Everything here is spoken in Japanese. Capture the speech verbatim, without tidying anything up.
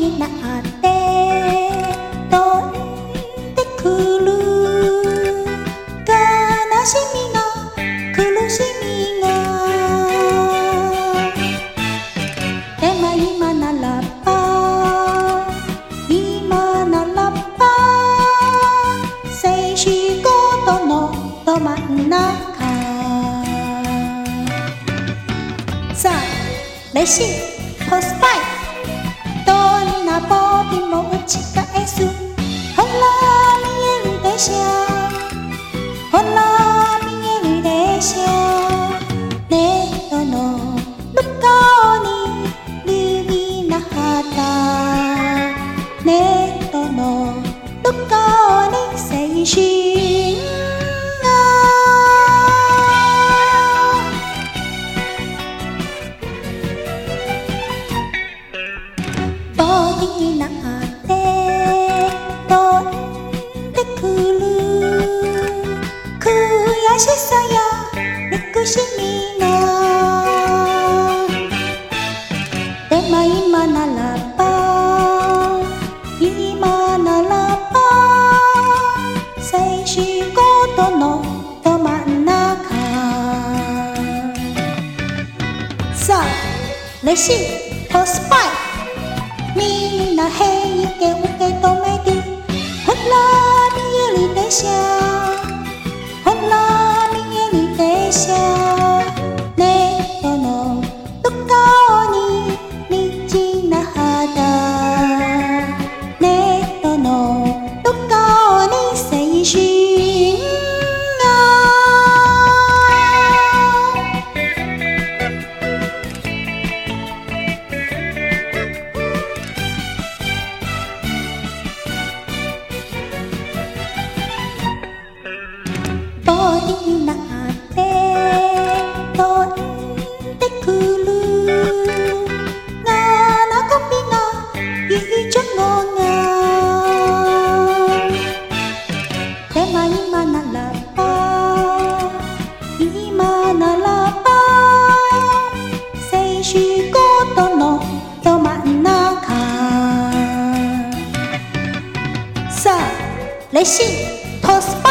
になって飛んでくる悲しみが苦しみがでも今ならば今ならば静止ごとのど真ん中さあレシポスパイどんなボビも打ち返すほら見えるでしょほら見えるでしょネットの向こうに瑠璃な旗ネットの向こうに青春ボディになって飛んでくる悔しさや憎しみがでも今ならば今ならば静止ごとのど真ん中さあレシポスパイみんな平気受け止めてほら見えるでしょほら見えるでしょネットの向こうに道な肌ネットの向こうに青春ボディになって飛んでくる七コピが友情がでも今ならば今ならば静止ごとのど真ん中さあレシポス